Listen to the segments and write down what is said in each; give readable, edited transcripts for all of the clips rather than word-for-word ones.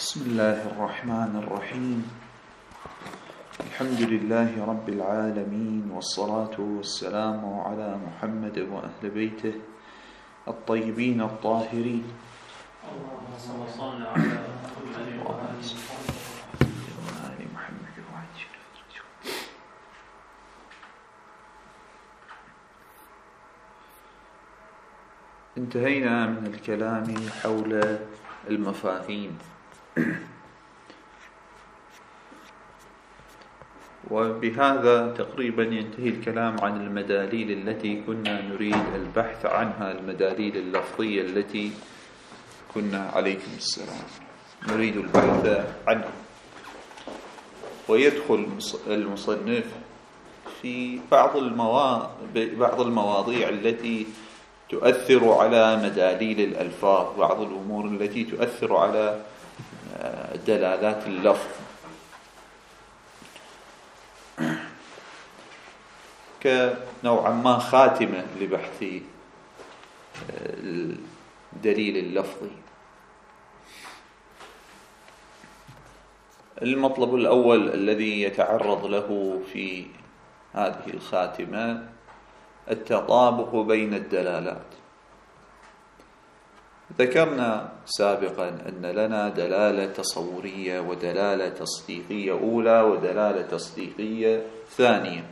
بسم الله الرحمن الرحيم. الحمد لله رب العالمين، والصلاة والسلام على محمد وأهل بيته الطيبين الطاهرين. اللهم صل على محمد وآل محمد. انتهينا من الكلام حول المفاهيم، وبهذا تقريبا ينتهي الكلام عن المداليل التي كنا نريد البحث عنها، المداليل اللفظية التي كنا عليكم السلام نريد البحث عنها. ويدخل المصنف في بعض المواضيع التي تؤثر على مداليل الألفاظ، بعض الأمور التي تؤثر على دلالات اللفظ، كنوعا ما خاتمة لبحث الدليل اللفظي. المطلب الأول الذي يتعرض له في هذه الخاتمة التطابق بين الدلالات. ذكرنا سابقا أن لنا دلالة تصورية ودلالة تصديقية أولى ودلالة تصديقية ثانية.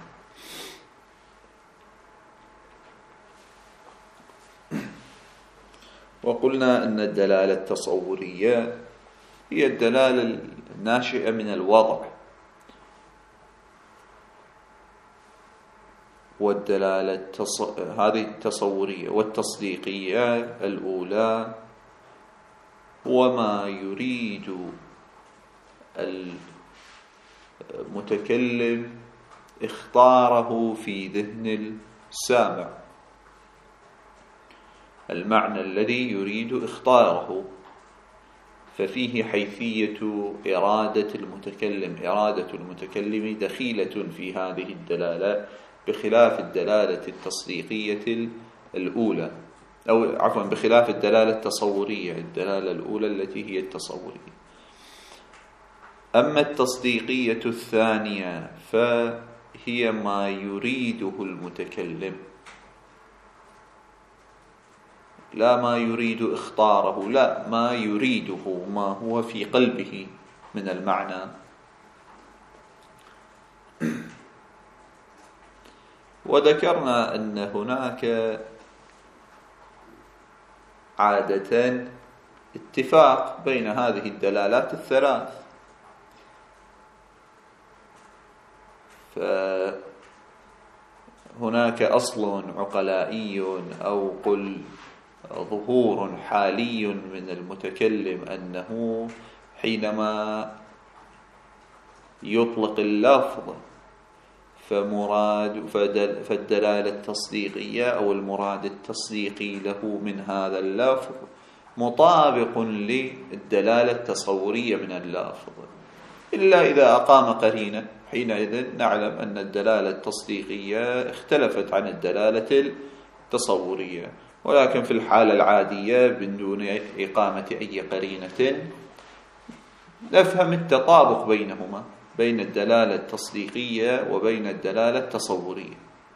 وقلنا أن الدلالة التصورية هي الدلالة الناشئة من الوضع، والدلالة هذه التصورية والتصديقية الأولى هو ما يريد المتكلم اختاره في ذهن السامع، المعنى الذي يريد اختاره، ففيه حيثية إرادة المتكلم دخيلة في هذه الدلالة، بخلاف الدلالة التصديقية الأولى، أو عفوا بخلاف الدلالة التصورية، الدلالة الأولى التي هي التصورية. أما التصديقية الثانية فهي ما يريده المتكلم، لا ما يريد اختاره، لا ما يريده، ما هو في قلبه من المعنى. وذكرنا أن هناك عادة اتفاق بين هذه الدلالات الثلاث، فهناك أصل عقلائي أو قل ظهور حالي من المتكلم أنه حينما يطلق اللفظ فالدلالة التصديقية أو المراد التصديقي له من هذا اللفظ مطابق للدلالة التصورية من اللفظ، إلا إذا أقام قرينة، حينئذ نعلم أن الدلالة التصديقية اختلفت عن الدلالة التصورية. ولكن في الحالة العادية بدون إقامة أي قرينة نفهم التطابق بينهما، بين الدلالة التصديقية وبين الدلالة التصورية.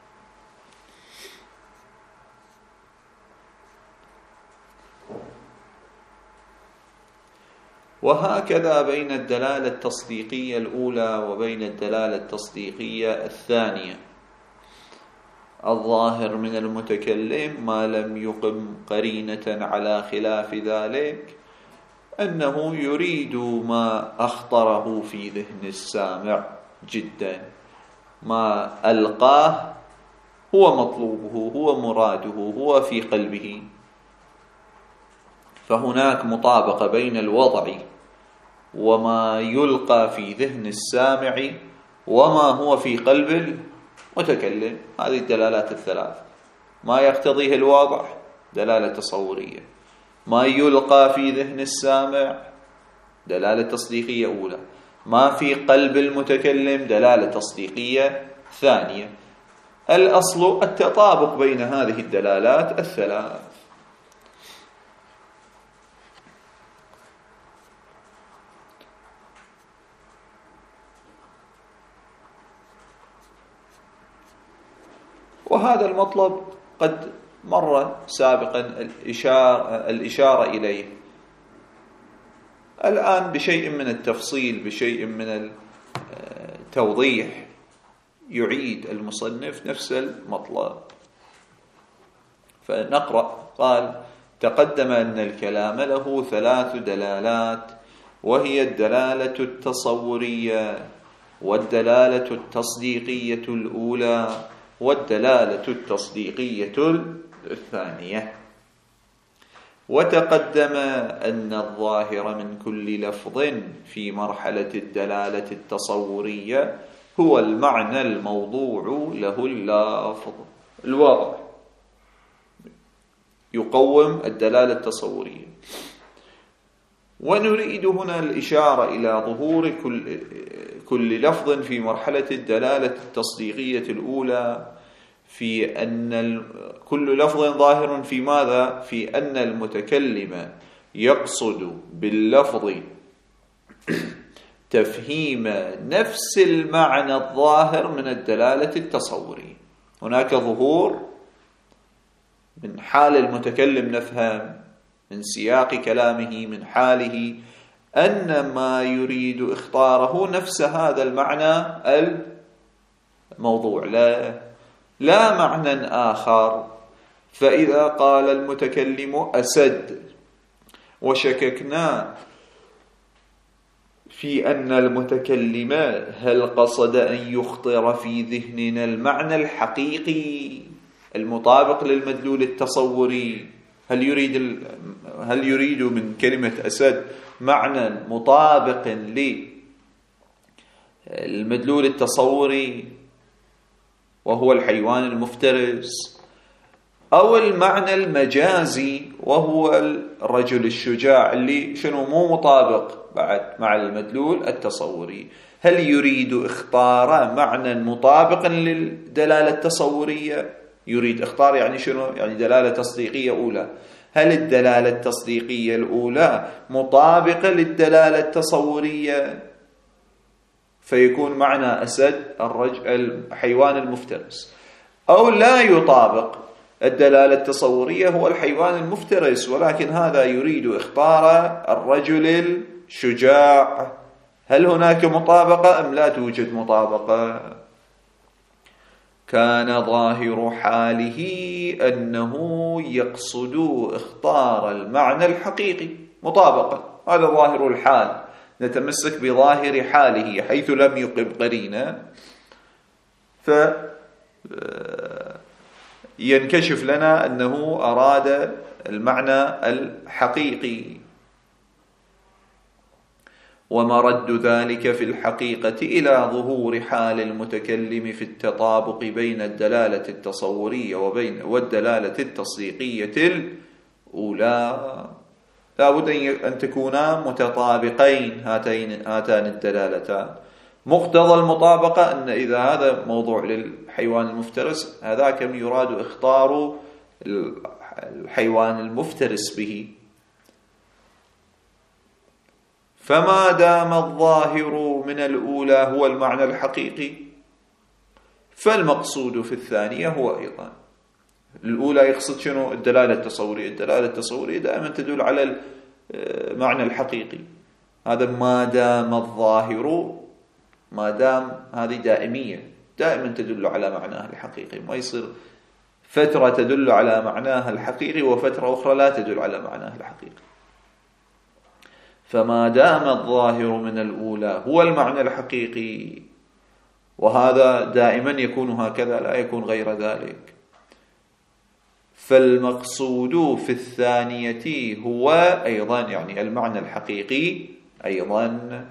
وهكذا بين الدلالة التصديقية الأولى وبين الدلالة التصديقية الثانية. الظاهر من المتكلم ما لم يقم قرينة على خلاف ذلك أنه يريد ما أخطره في ذهن السامع جدا، ما ألقاه هو مطلوبه، هو مراده، هو في قلبه. فهناك مطابقة بين الوضع وما يلقى في ذهن السامع وما هو في قلب المتكلم. هذه الدلالات الثلاث، ما يقتضيه الوضع دلالة تصورية، ما يلقى في ذهن السامع دلالة تصديقية أولى، ما في قلب المتكلم دلالة تصديقية ثانية. الأصل التطابق بين هذه الدلالات الثلاث. وهذا المطلب قد مر سابقا الإشارة إليه. الآن بشيء من التفصيل، بشيء من التوضيح، يعيد المصنف نفس المطلب. فنقرأ. قال: تقدم أن الكلام له 3 دلالات، وهي الدلالة التصورية، والدلالة التصديقية الأولى، والدلالة التصديقية الثانية. وتقدم أن الظاهر من كل لفظ في مرحلة الدلالة التصورية هو المعنى الموضوع له اللفظ الواضح، يقوم الدلالة التصورية. ونريد هنا الإشارة إلى ظهور كل لفظ في مرحلة الدلالة التصديقية الأولى، في أن كل لفظ ظاهر في ماذا؟ في أن المتكلم يقصد باللفظ تفهيم نفس المعنى الظاهر من الدلالة التصورية. هناك ظهور من حال المتكلم، نفهم من سياق كلامه، من حاله، أن ما يريد اختاره نفس هذا المعنى الموضوع، لا معنى آخر. فإذا قال المتكلم أسد وشككنا في أن المتكلم هل قصد أن يخطر في ذهننا المعنى الحقيقي المطابق للمدلول التصوري، هل يريد من كلمة أسد معنى مطابق للمدلول التصوري وهو الحيوان المفترس، أو المعنى المجازي وهو الرجل الشجاع اللي شنو مو مطابق بعد مع المدلول التصوري؟ هل يريد اختار معنى مطابقا للدلالة التصورية؟ يريد اختار يعني شنو؟ يعني دلالة تصديقية أولى. هل الدلالة التصديقية الأولى مطابقة للدلالة التصورية فيكون معنى أسد الحيوان المفترس، أو لا يطابق الدلالة التصورية هو الحيوان المفترس ولكن هذا يريد اختار الرجل الشجاع؟ هل هناك مطابقة أم لا توجد مطابقة؟ كان ظاهر حاله أنه يقصد اختار المعنى الحقيقي مطابقة، هذا ظاهر الحال. نتمسك بظاهر حاله حيث لم يقم قرينة، فينكشف لنا أنه أراد المعنى الحقيقي. ومرد ذلك في الحقيقة إلى ظهور حال المتكلم في التطابق بين الدلالة التصورية والدلالة التصديقية الأولى. لا بد أن تكونا متطابقين هاتان الدلالتان. مقتضى المطابقة أن إذا هذا موضوع للحيوان المفترس، هذاك يراد اختار الحيوان المفترس به. فما دام الظاهر من الأولى هو المعنى الحقيقي، فالمقصود في الثانية هو أيضا. الأولى يقصد شنو؟ الدلالة التصورية. الدلالة التصورية دائما تدل على المعنى الحقيقي. هذا ما دام الظاهر، ما دام هذه دائمية، دائما تدل على معناها الحقيقي. ما يصير فترة تدل على معناها الحقيقي وفترة أخرى لا تدل على معناها الحقيقي. فما دام الظاهر من الأولى هو المعنى الحقيقي، وهذا دائما يكون هكذا لا يكون غير ذلك، فالمقصود في الثانية هو أيضا يعني المعنى الحقيقي أيضا.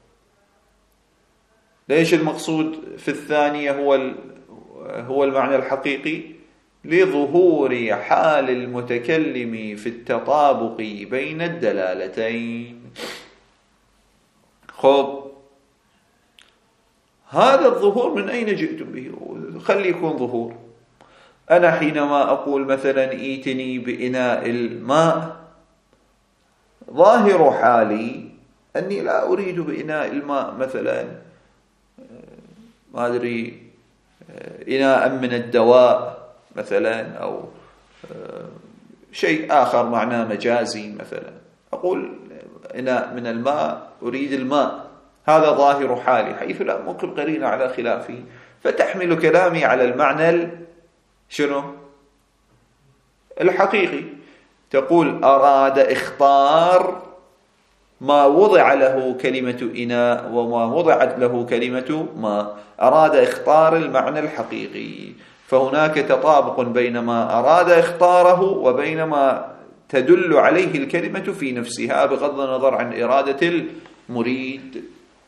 ليش المقصود في الثانية هو المعنى الحقيقي؟ لظهور حال المتكلم في التطابق بين الدلالتين. خب، هذا الظهور من أين جئتم به؟ خلي يكون ظهور. أنا حينما أقول مثلا ائتني بإناء الماء، ظاهر حالي أني لا أريد بإناء الماء مثلا ما أدري إناء من الدواء مثلا، أو شيء آخر معناه مجازي مثلا. أقول إناء من الماء، أريد الماء، هذا ظاهر حالي، حيث لا ممكن قرينة على خلافه، فتحمل كلامي على المعنى شنو؟ الحقيقي. تقول أراد إخطار ما وضع له كلمة إناء وما وضعت له كلمة ماء، أراد إخطار المعنى الحقيقي، فهناك تطابق بين ما أراد إخطاره وبين ما تدل عليه الكلمة في نفسها، بغض النظر عن إرادة المريد.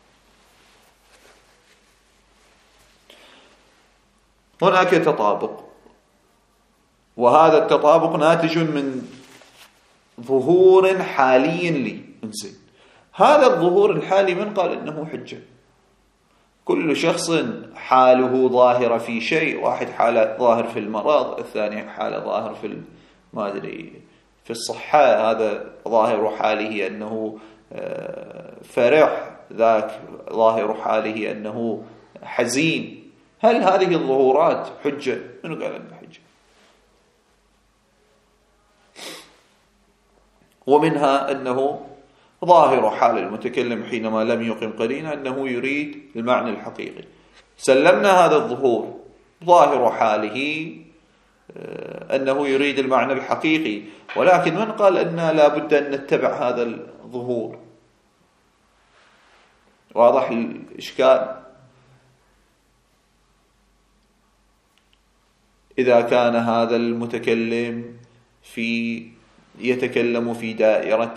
هناك تطابق، وهذا التطابق ناتج من ظهور حالي لي. انزين، هذا الظهور الحالي من قال انه حجة؟ كل شخص حاله ظاهرة في شيء، واحد حاله ظاهر في المرض، الثاني حاله ظاهر في ما ادري في الصحة، هذا ظاهر حاله انه فرح، ذاك ظاهر حاله انه حزين. هل هذه الظهورات حجة؟ من قال انها حجة؟ ومنها أنه ظاهر حال المتكلم حينما لم يقم قرينة أنه يريد المعنى الحقيقي، سلمنا هذا الظهور، ظاهر حاله أنه يريد المعنى الحقيقي، ولكن من قال أن لا بد أن نتبع هذا الظهور؟ واضح الإشكال؟ إذا كان هذا المتكلم يتكلم في دائرة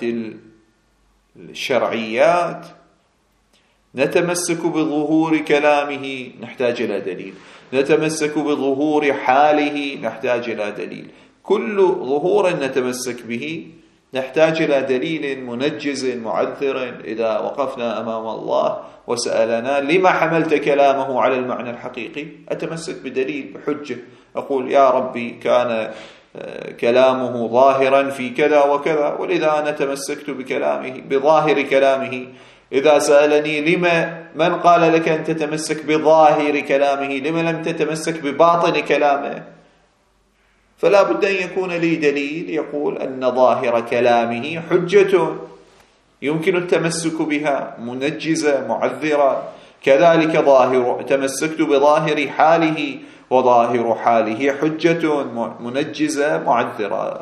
الشرعيات، نتمسك بظهور كلامه نحتاج إلى دليل، نتمسك بظهور حاله نحتاج إلى دليل، كل ظهور نتمسك به نحتاج إلى دليل منجز معذر. إذا وقفنا أمام الله وسألنا لما حملت كلامه على المعنى الحقيقي، أتمسك بدليل بحجة، أقول يا ربي كان كلامه ظاهرا في كذا وكذا، ولذا أنا تمسكت بكلامه بظاهر كلامه. إذا سألني لما من قال لك أن تتمسك بظاهر كلامه، لما لم تتمسك بباطن كلامه؟ فلا بد أن يكون لي دليل يقول أن ظاهر كلامه حجة يمكن التمسك بها، منجزة معذرة. كذلك تمسكت بظاهر حاله، وظاهر حاله حجة منجزة معذرة.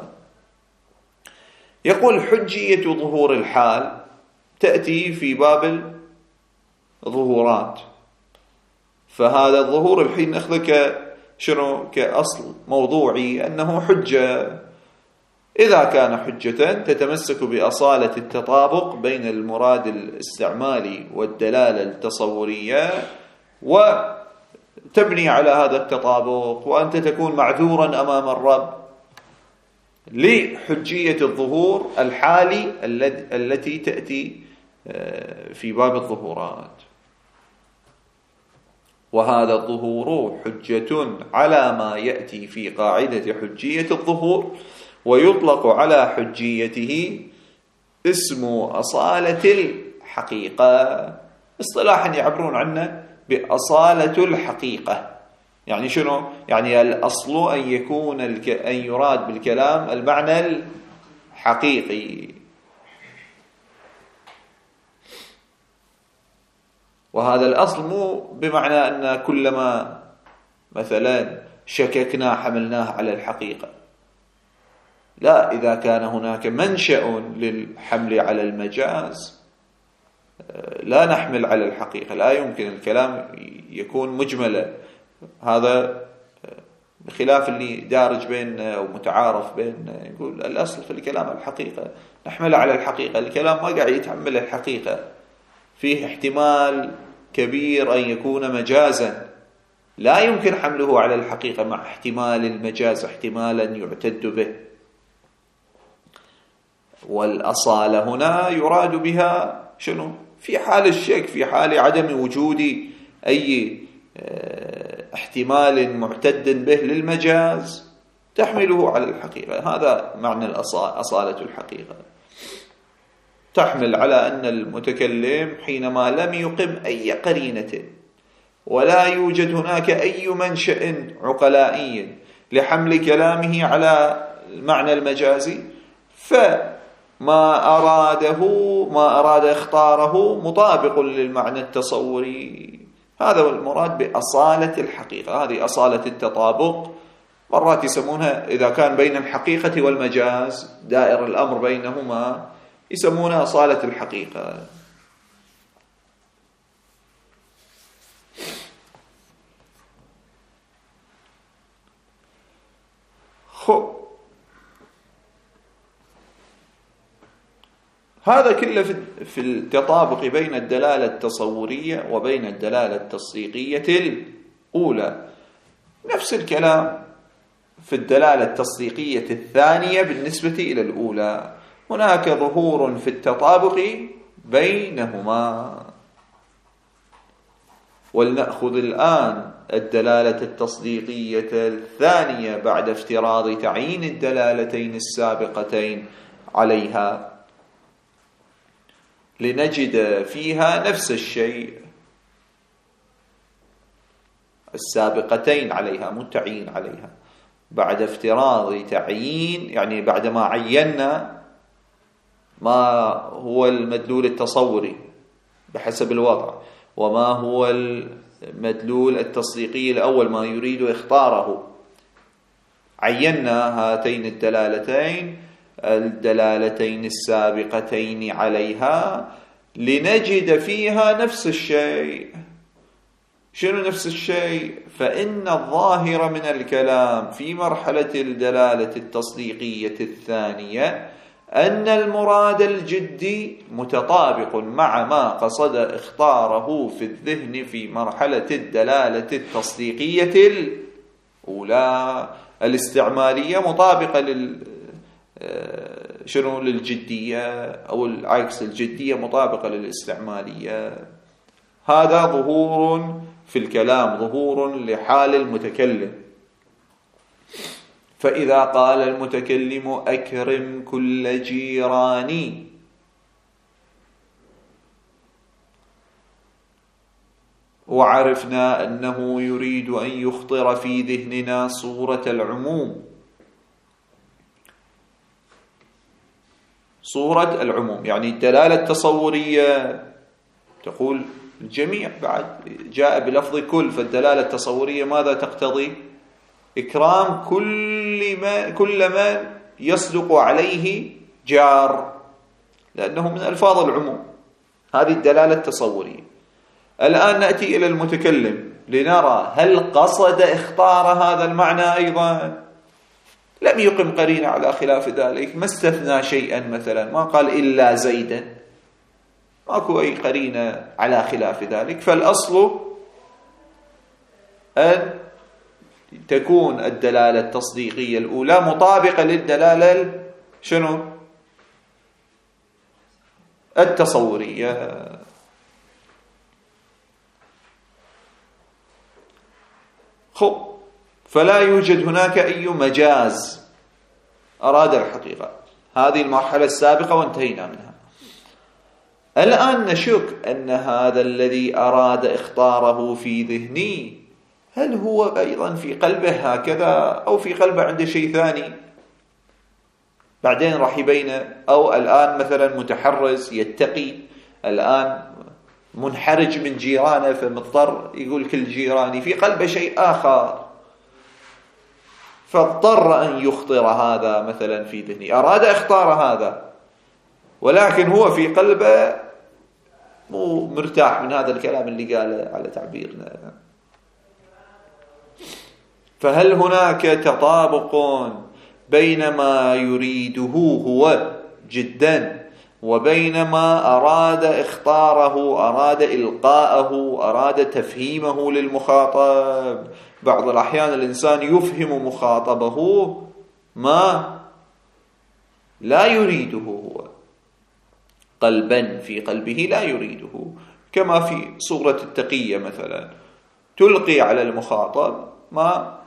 يقول حجية ظهور الحال تأتي في باب الظهورات، فهذا الظهور الحين نأخذ كأصل موضوعي أنه حجة. إذا كان حجة تتمسك بأصالة التطابق بين المراد الاستعمالي والدلالة التصورية، وتبني على هذا التطابق، وأنت تكون معذورا أمام الرب لحجية الظهور الحالي التي تأتي في باب الظهورات. وهذا الظهور حجة على ما يأتي في قاعدة حجية الظهور، ويطلق على حجيته اسم أصالة الحقيقة. اصطلاحا يعبرون عنه بأصالة الحقيقة. يعني شنو؟ يعني الأصل أن يراد بالكلام المعنى الحقيقي. وهذا الأصل مو بمعنى أن كلما مثلا شككنا حملناه على الحقيقة، لا، إذا كان هناك منشأ للحمل على المجاز لا نحمل على الحقيقة، لا يمكن الكلام يكون مجملا. هذا بخلاف اللي دارج بين أو متعارف بين، يقول الأصل في الكلام الحقيقة، نحمل على الحقيقة. الكلام ما قاعد يتحمل الحقيقة، فيه احتمال كبير أن يكون مجازا، لا يمكن حمله على الحقيقة مع احتمال المجاز احتمالا يعتد به. والأصالة هنا يراد بها شنو؟ في حال الشك، في حال عدم وجود أي احتمال معتد به للمجاز تحمله على الحقيقة. هذا معنى أصالة الحقيقة، تحمل على أن المتكلم حينما لم يقم أي قرينة ولا يوجد هناك أي منشأ عقلائي لحمل كلامه على المعنى المجازي، فما أراد اختاره مطابق للمعنى التصوري. هذا هو المراد بأصالة الحقيقة، هذه أصالة التطابق. مرات يسمونها إذا كان بين الحقيقة والمجاز دائر الأمر بينهما يسمونها أصالة الحقيقة. هذا كله في التطابق بين الدلالة التصورية وبين الدلالة التصديقية الأولى. نفس الكلام في الدلالة التصديقية الثانية بالنسبة إلى الأولى، هناك ظهور في التطابق بينهما. ولنأخذ الآن الدلالة التصديقية الثانية بعد افتراض تعيين الدلالتين السابقتين عليها، لنجد فيها نفس الشيء. السابقتين عليها متعين عليها بعد افتراض تعيين، يعني بعدما عينا ما هو المدلول التصوري بحسب الوضع وما هو المدلول التصديقي الأول ما يريد اختاره، عينا هاتين الدلالتين السابقتين عليها لنجد فيها نفس الشيء. شنو نفس الشيء؟ فإن الظاهر من الكلام في مرحلة الدلالة التصديقية الثانية أن المراد الجدي متطابق مع ما قصد اختاره في الذهن في مرحلة الدلالة التصديقية الأولى. الاستعمالية مطابقة للجدية، أو العكس، الجدية مطابقة للاستعمالية. هذا ظهور في الكلام، ظهور لحال المتكلم. فإذا قال المتكلم أكرم كل جيراني، وعرفنا أنه يريد أن يخطر في ذهننا صورة العموم، صورة العموم يعني الدلالة التصورية تقول الجميع، بعد جاء بلفظ كل، فالدلالة التصورية ماذا تقتضي؟ إكرام كل من يصدق عليه جار، لأنه من ألفاظ العموم. هذه الدلالة التصورية. الآن نأتي إلى المتكلم لنرى هل قصد اختار هذا المعنى أيضا؟ لم يقم قرينة على خلاف ذلك، ما استثنى شيئا، مثلا ما قال إلا زيدا، ماكو أي قرينة على خلاف ذلك. فالأصل أن تكون الدلالة التصديقية الأولى مطابقة للدلالة شنو؟ التصورية. فلا يوجد هناك أي مجاز أراد الحقيقة. هذه المرحلة السابقة وانتهينا منها. الآن نشك أن هذا الذي أراد اختاره في ذهني هل هو أيضا في قلبه هكذا أو في قلبه عنده شيء ثاني؟ بعدين راح يبين. أو الآن مثلا متحرز يتقي، الآن منحرج من جيرانه فمضطر يقول كل جيراني، في قلبه شيء آخر، فاضطر أن يخطر هذا مثلا في ذهني، أراد اختار هذا ولكن هو في قلبه مو مرتاح من هذا الكلام اللي قاله على تعبيرنا. فهل هناك تطابق بين ما يريده هو جدا وبين ما أراد اختاره، أراد إلقاءه، أراد تفهيمه للمخاطب؟ بعض الأحيان الإنسان يفهم مخاطبه ما لا يريده هو قلبا، في قلبه لا يريده، كما في صورة التقية مثلا، تلقي على المخاطب ما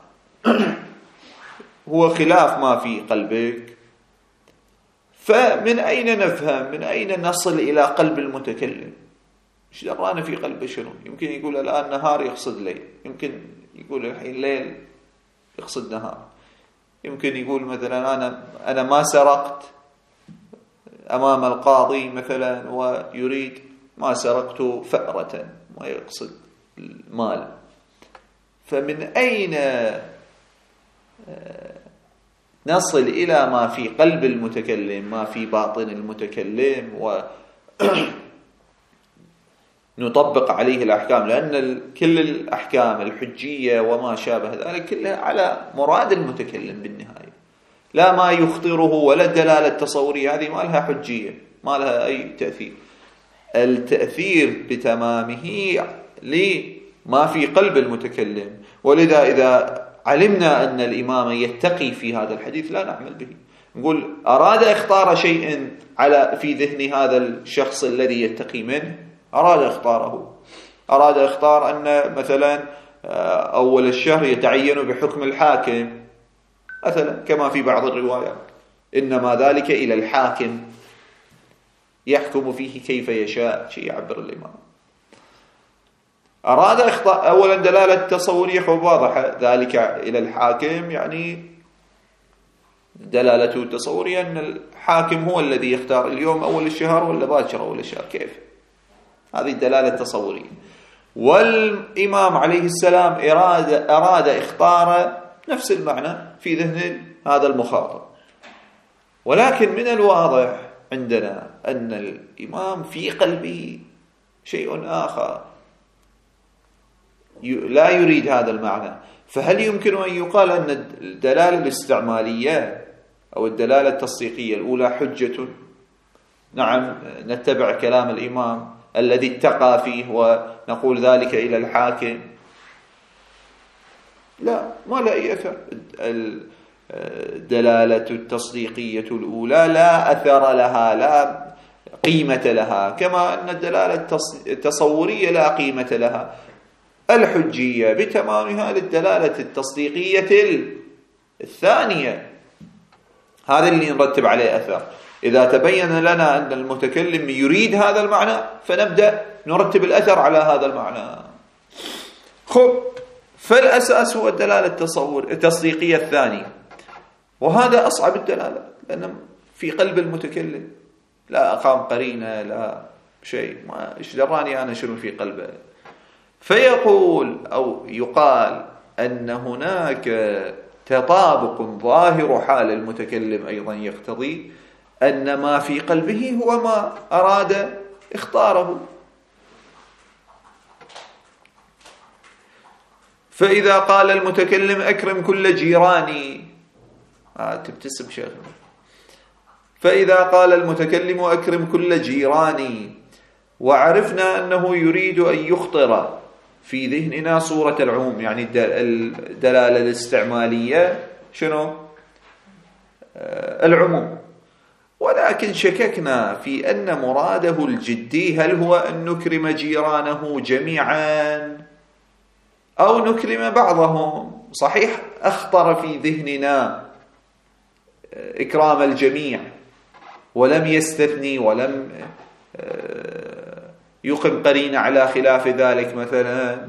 هو خلاف ما في قلبك. فمن أين نفهم، من أين نصل إلى قلب المتكلم؟ ايش درانا في قلبه شنو؟ يمكن يقول الآن نهار يقصد ليل، يمكن يقول الحين ليل يقصد نهار، يمكن يقول مثلا أنا ما سرقت أمام القاضي مثلا ويريد ما سرقت فأرة ويقصد المال. فمن أين نصل إلى ما في قلب المتكلم، ما في باطن المتكلم، ونطبق عليه الأحكام؟ لأن كل الأحكام الحجية وما شابه ذلك كلها على مراد المتكلم بالنهاية، لا ما يخطره ولا الدلالة التصورية، هذه ما لها حجية، ما لها أي تأثير. التأثير بتمامه لما في قلب المتكلم. ولذا إذا علمنا أن الإمام يتقي في هذا الحديث لا نعمل به، نقول أراد اختار شيء في ذهن هذا الشخص الذي يتقي منه، أراد اختاره، أراد اختار أن مثلا أول الشهر يتعين بحكم الحاكم مثلا كما في بعض الروايات، إنما ذلك إلى الحاكم يحكم فيه كيف يشاء، شيء يعبر الإمام. أراد اختار أولا دلالة تصورية واضحة، ذلك إلى الحاكم يعني دلالته التصورية أن الحاكم هو الذي يختار اليوم أول الشهر ولا باكر أول الشهر، كيف؟ هذه الدلالة التصورية. والإمام عليه السلام أراد اختار نفس المعنى في ذهن هذا المخاطب. ولكن من الواضح عندنا أن الإمام في قلبه شيء آخر لا يريد هذا المعنى. فهل يمكن أن يقال أن الدلالة الاستعمالية أو الدلالة التصديقية الأولى حجة؟ نعم، نتبع كلام الإمام الذي اتقى فيه ونقول ذلك إلى الحاكم. لا، ما لا أي أثر. الدلالة التصديقية الأولى لا أثر لها، لا قيمة لها، كما أن الدلالة التصورية لا قيمة لها. الحجية بتمامها للدلالة التصديقية الثانية، هذا اللي نرتب عليه أثر. إذا تبين لنا أن المتكلم يريد هذا المعنى فنبدأ نرتب الأثر على هذا المعنى. فالأساس هو الدلالة التصديقية الثانية، وهذا أصعب الدلالة لأنه في قلب المتكلم، لا أقام قرينة لا شيء، ما إيش دراني أنا شنو في قلبه. فيقول أو يقال أن هناك تطابق ظاهر حال المتكلم أيضا يقتضي أن ما في قلبه هو ما أراد اختاره. فإذا قال المتكلم أكرم كل جيراني، تبتسم شيخ، فإذا قال المتكلم أكرم كل جيراني وعرفنا أنه يريد أن يخطر في ذهننا صورة العموم، يعني الدلالة الاستعمالية شنو؟ العموم. ولكن شككنا في أن مراده الجدي هل هو أن نكرم جيرانه جميعا أو نكرم بعضهم. صحيح أخطر في ذهننا إكرام الجميع ولم يستثني ولم يقم قرينة على خلاف ذلك مثلا،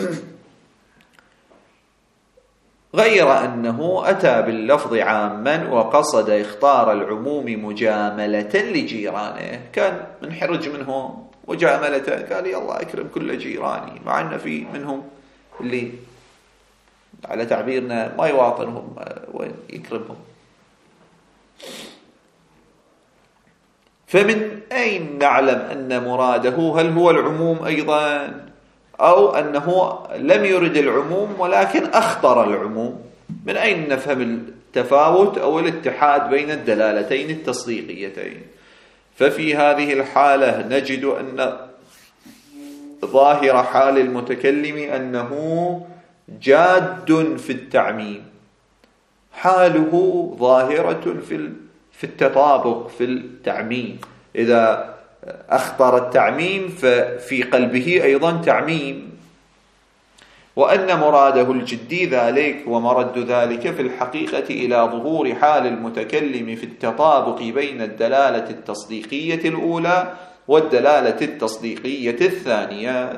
غير أنه أتى باللفظ عاما وقصد اختار العموم مجاملة لجيرانه، كان منحرج منهم مجاملة، قال يلا أكرم كل جيراني، مع أن في منهم اللي على تعبيرنا ما يواطنهم وين يكرمهم. فمن أين نعلم أن مراده هل هو العموم أيضا أو أنه لم يرد العموم ولكن أخطر العموم؟ من أين نفهم التفاوت أو الاتحاد بين الدلالتين التصديقيتين؟ ففي هذه الحالة نجد أن ظاهر حال المتكلم أنه جاد في التعميم، حاله ظاهرة في التطابق في التعميم. إذا أخطر التعميم ففي قلبه أيضا تعميم، وأن مراده الجدي ذلك ومرد ذلك في الحقيقة إلى ظهور حال المتكلم في التطابق بين الدلالة التصديقية الأولى والدلالة التصديقية الثانية.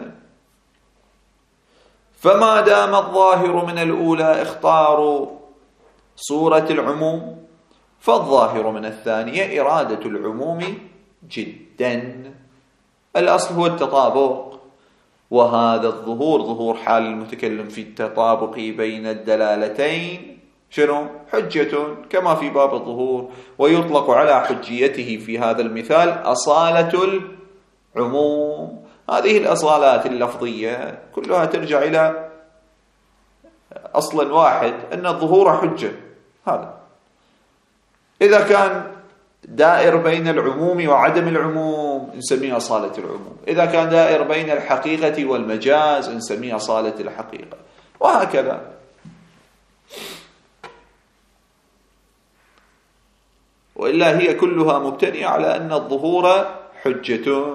فما دام الظاهر من الأولى اختار صورة العموم، فالظاهر من الثانية إرادة العموم جدا. الأصل هو التطابق، وهذا الظهور ظهور حال المتكلم في التطابق بين الدلالتين شنو؟ حجة، كما في باب الظهور. ويطلق على حجيته في هذا المثال أصالة العموم. هذه الأصالات اللفظية كلها ترجع إلى أصل واحد، أن الظهور حجة. هذا إذا كان دائر بين العموم وعدم العموم نسميه أصالة العموم، إذا كان دائر بين الحقيقة والمجاز نسميه أصالة الحقيقة، وهكذا. وإلا هي كلها مبتنية على أن الظهور حجة.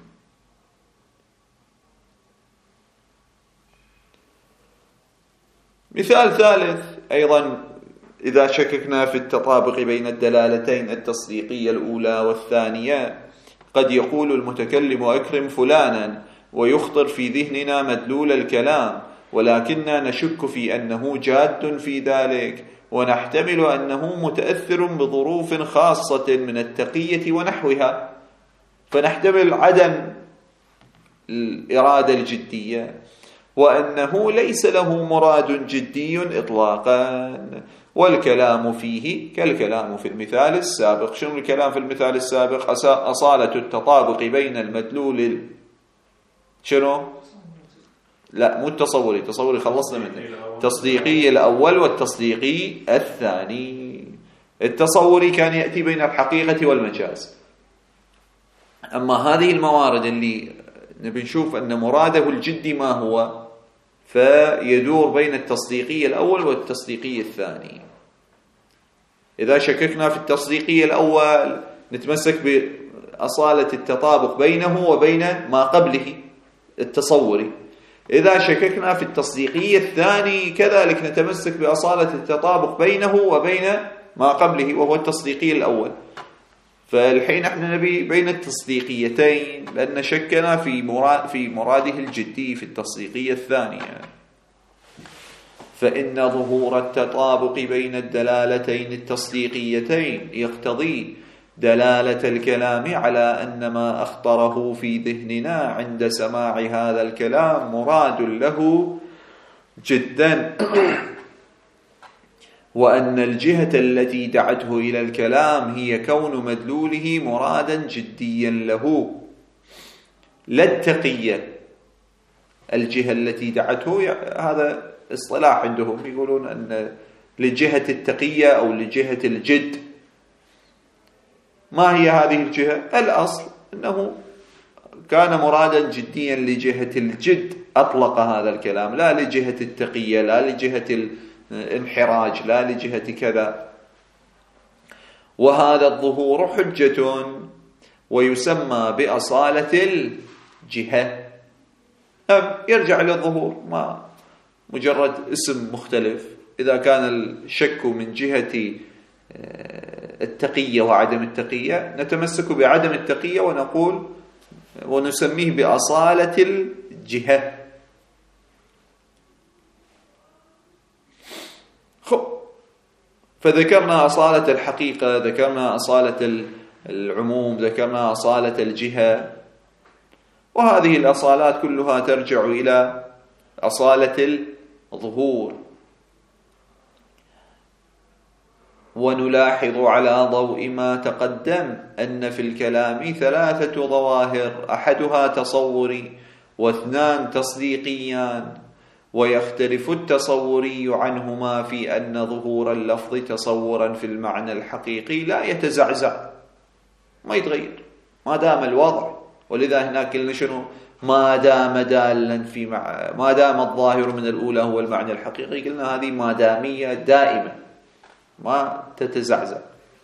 مثال ثالث أيضا، إذا شككنا في التطابق بين الدلالتين التصديقية الأولى والثانية، قد يقول المتكلم أكرم فلانا، ويخطر في ذهننا مدلول الكلام، ولكننا نشك في أنه جاد في ذلك، ونحتمل أنه متأثر بظروف خاصة من التقية ونحوها، فنحتمل عدم الإرادة الجدية، وأنه ليس له مراد جدي إطلاقا، والكلام فيه كالكلام في المثال السابق. شنو الكلام في المثال السابق؟ أصالة التطابق بين المدلول شنو؟ لا مو التصوري، التصوري خلصنا منه، التصديقي الأول والتصديقي الثاني. التصوري كان يأتي بين الحقيقة والمجاز، أما هذه الموارد اللي نبي نشوف أن مراده الجدي ما هو، فيدور بين التصديقي الأول والتصديقي الثاني. إذا شككنا في التصديقي الأول نتمسك بأصالة التطابق بينه وبين ما قبله التصوري. إذا شككنا في التصديقي الثاني كذلك نتمسك بأصالة التطابق بينه وبين ما قبله وهو التصديقي الأول. فالحين احنا نبي بين التصديقيتين، لأن شكنا في مراده الجدي في التصديقية الثانية. فإن ظهور التطابق بين الدلالتين التصديقيتين يقتضي دلالة الكلام على أن ما أخطره في ذهننا عند سماع هذا الكلام مراد له جدا، وأن الجهة التي دعته إلى الكلام هي كون مدلوله مرادا جديا له، لا التقية. الجهة التي دعته هذا اصطلاح عندهم، يقولون أن لجهة التقية أو لجهة الجد. ما هي هذه الجهة؟ الأصل أنه كان مرادا جديا لجهة الجد أطلق هذا الكلام، لا لجهة التقية، لا لجهة الانحراج، لا لجهة كذا. وهذا الظهور حجة ويسمى بأصالة الجهة. يرجع للظهور، ما مجرد اسم مختلف. إذا كان الشك من جهة التقية وعدم التقية نتمسك بعدم التقية ونقول ونسميه بأصالة الجهة. فذكرنا أصالة الحقيقة، ذكرنا أصالة العموم، ذكرنا أصالة الجهة، وهذه الأصالات كلها ترجع إلى أصالة الظهور. ونلاحظ على ضوء ما تقدم أن في الكلام ثلاثة ظواهر، أحدها تصوري واثنان تصديقيان، ويختلف التصوري عنهما في أن ظهور اللفظ تصورا في المعنى الحقيقي لا يتزعزع، ما يتغير ما دام الوضع. ولذا هناك قلنا شنو؟ ما دام دالا في ما دام الظاهر من الأولى هو المعنى الحقيقي، قلنا هذه ما دامية دائمة ما تتزعزع.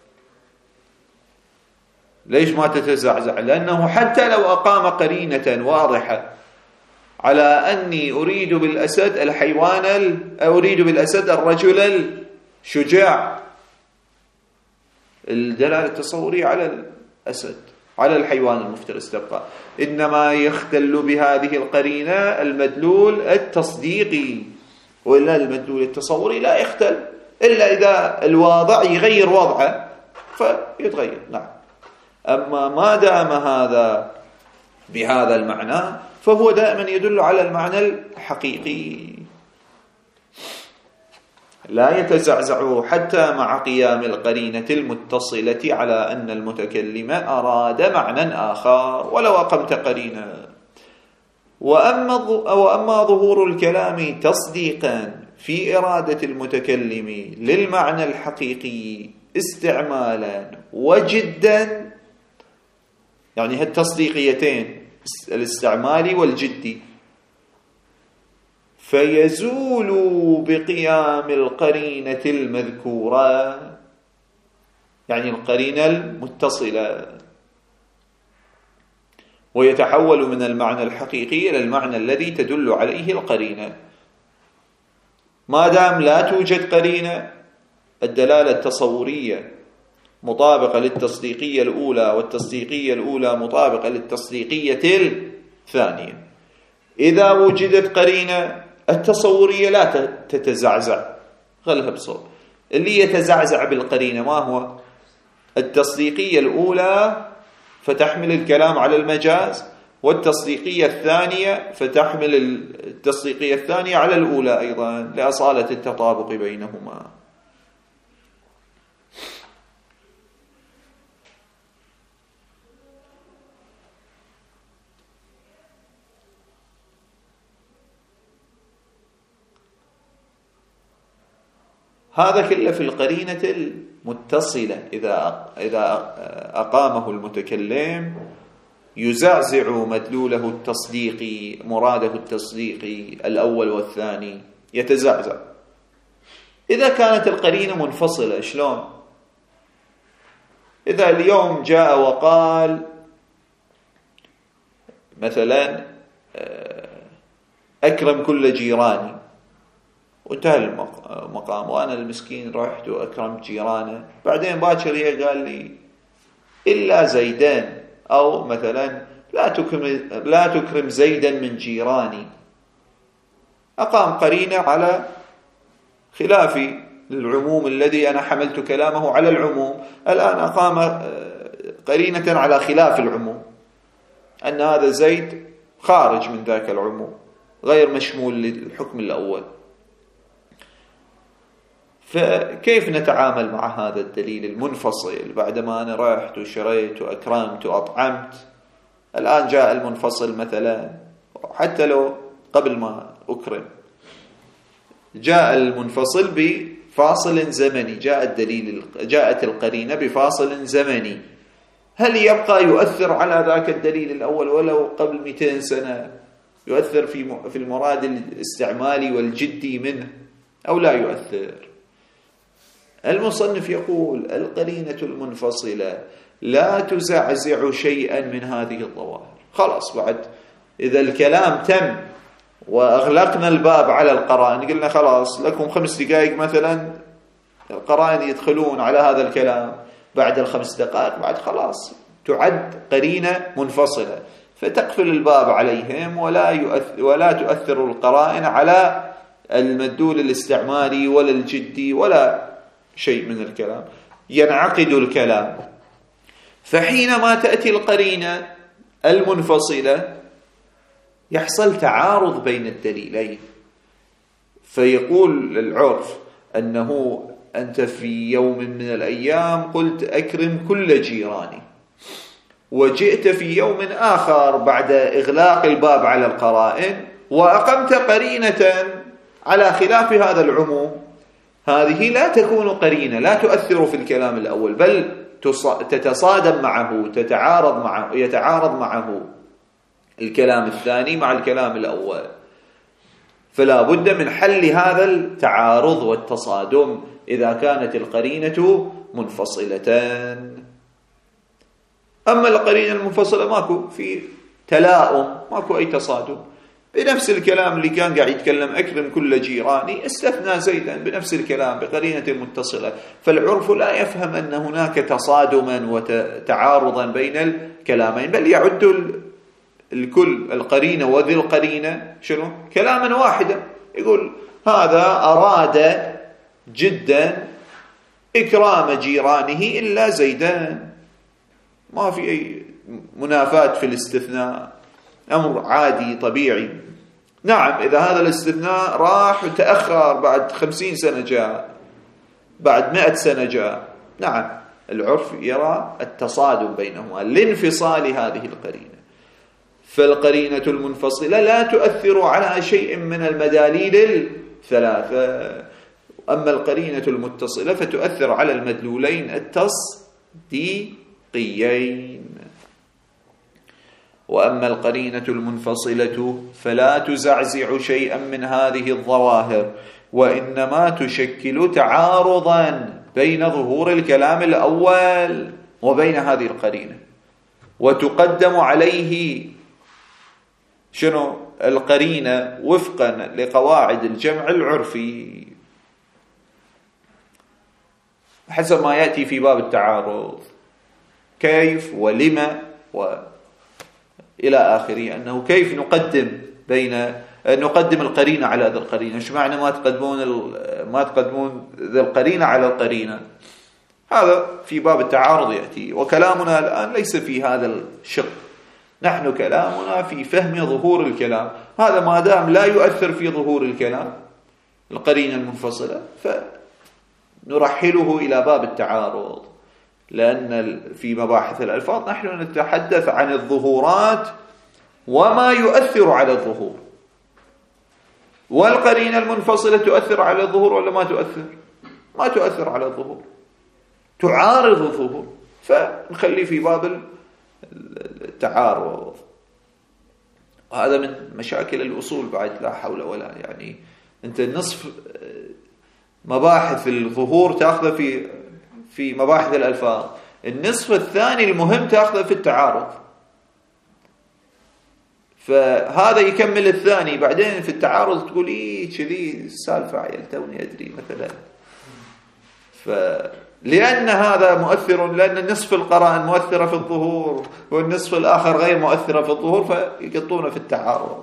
ليش ما تتزعزع؟ لأنه حتى لو أقام قرينة واضحة على أني أريد بالأسد الحيوان، أريد بالأسد الرجل الشجاع، الدلالة التصورية على الأسد على الحيوان المفترس تبقى، إنما يختل بهذه القرينة المدلول التصديقي، وإلا المدلول التصوري لا يختل إلا إذا الواضع يغير وضعه فيتغير. نعم. أما ما دام هذا بهذا المعنى فهو دائما يدل على المعنى الحقيقي، لا يتزعزع حتى مع قيام القرينة المتصلة على أن المتكلم أراد معنى آخر ولو أقمت قرينة. وأما ظهور الكلام تصديقا في إرادة المتكلم للمعنى الحقيقي استعمالا وجدا، يعني هالتصديقيتين الاستعمالي والجدي، فيزول بقيام القرينة المذكورة، يعني القرينة المتصلة، ويتحول من المعنى الحقيقي إلى المعنى الذي تدل عليه القرينة. ما دام لا توجد قرينة، الدلالة التصورية مطابقة للتصديقية الأولى، والتصديقية الأولى مطابقة للتصديقية الثانية. إذا وجدت قرينة التصورية لا تتزعزع، غلها بصوت. اللي يتزعزع بالقرينة ما هو؟ التصديقية الأولى فتحمل الكلام على المجاز، والتصديقية الثانية فتحمل التصديقية الثانية على الأولى أيضا لأصالة التطابق بينهما. هذا كله في القرينة المتصلة، إذا أقامه المتكلم يزعزع مدلوله التصديقي، مراده التصديقي الأول والثاني يتزعزع. إذا كانت القرينة منفصلة شلون؟ إذا اليوم جاء وقال مثلا أكرم كل جيراني، وانتهى المقام، وأنا المسكين رحت وأكرمت جيرانه، بعدين باكر قال لي إلا زيدان، أو مثلا لا تكرم زيدا من جيراني، أقام قرينة على خلاف العموم الذي أنا حملت كلامه على العموم. الآن أقام قرينة على خلاف العموم، أن هذا زيد خارج من ذاك العموم، غير مشمول للحكم الأول. فكيف نتعامل مع هذا الدليل المنفصل بعدما أنا رحت وشريت وأكرمت وأطعمت؟ الآن جاء المنفصل مثلا، حتى لو قبل ما أكرم، جاء المنفصل بفاصل زمني، جاءت القرينة بفاصل زمني، هل يبقى يؤثر على ذاك الدليل الأول ولو قبل 200 سنة؟ يؤثر في المراد الاستعمالي والجدي منه أو لا يؤثر؟ المصنف يقول القرينة المنفصلة لا تزعزع شيئا من هذه الظواهر. خلاص، بعد إذا الكلام تم وأغلقنا الباب على القرائن، قلنا خلاص لكم 5 دقائق مثلا القرائن يدخلون على هذا الكلام، بعد ال5 دقائق بعد خلاص تعد قرينة منفصلة، فتقفل الباب عليهم ولا تؤثر القرائن على المدلول الاستعمالي ولا الجدي ولا شيء من الكلام، ينعقد الكلام. فحينما تأتي القرينة المنفصلة يحصل تعارض بين الدليلين، فيقول العرف أنه أنت في يوم من الأيام قلت أكرم كل جيراني، وجئت في يوم آخر بعد إغلاق الباب على القرائن وأقمت قرينة على خلاف هذا العموم، هذه لا تكون قرينة، لا تؤثر في الكلام الأول، بل تتصادم معه، يتعارض معه الكلام الثاني مع الكلام الأول. فلا بد من حل هذا التعارض والتصادم إذا كانت القرينة منفصلة. أما القرينة المنفصلة ماكو في تلاؤم، ماكو أي تصادم، بنفس الكلام اللي كان قاعد يتكلم أكرم كل جيراني استثنى زيدا بنفس الكلام بقرينة متصلة. فالعرف لا يفهم أن هناك تصادما وتعارضا بين الكلامين، بل يعد الكل القرينة وذي القرينة شنو؟ كلاما واحدا. يقول هذا أراد جدا إكرام جيرانه إلا زيدان، ما في أي منافاة في الاستثناء، أمر عادي طبيعي. نعم إذا هذا الاستثناء راح وتأخر بعد 50 سنة جاء، بعد 100 سنة جاء، نعم العرف يرى التصادم بينهما لانفصال هذه القرينة. فالقرينة المنفصلة لا تؤثر على شيء من المداليل الثلاثة، أما القرينة المتصلة فتؤثر على المدلولين التصديقيين. وأما القرينة المنفصلة فلا تزعزع شيئا من هذه الظواهر، وإنما تشكل تعارضا بين ظهور الكلام الأول وبين هذه القرينة، وتقدم عليه شنو؟ القرينة وفقا لقواعد الجمع العرفي حسب ما يأتي في باب التعارض، كيف ولما إلى آخره، أنه كيف نقدم القرينة على ذي القرينة. إيش معنى ما تقدمون ذي القرينة على القرينة؟ هذا في باب التعارض يأتي، وكلامنا الآن ليس في هذا الشق، نحن كلامنا في فهم ظهور الكلام. هذا ما دام لا يؤثر في ظهور الكلام القرينة المنفصلة فنرحله إلى باب التعارض، لأن في مباحث الألفاظ نحن نتحدث عن الظهورات وما يؤثر على الظهور، والقرينة المنفصلة تؤثر على الظهور ولا ما تؤثر؟ ما تؤثر على الظهور، تعارض الظهور، فنخلي في باب التعارض. وهذا من مشاكل الأصول بعد، لا حول ولا، يعني أنت نصف مباحث الظهور تأخذ في مباحث الألفاظ، النصف الثاني المهم تأخذه في التعارض، فهذا يكمل الثاني، بعدين في التعارض تقول إيه كذي السالفة عيل توني أدري مثلا. لأن هذا مؤثر، لأن النصف القرائن مؤثرة في الظهور والنصف الآخر غير مؤثرة في الظهور، فيقطون في التعارض.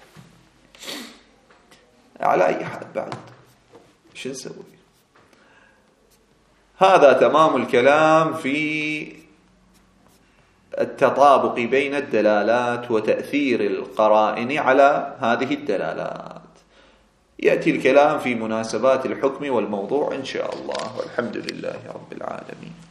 على أي حال بعد شو نسوي؟ هذا تمام الكلام في التطابق بين الدلالات وتأثير القرائن على هذه الدلالات. يأتي الكلام في مناسبات الحكم والموضوع إن شاء الله، والحمد لله رب العالمين.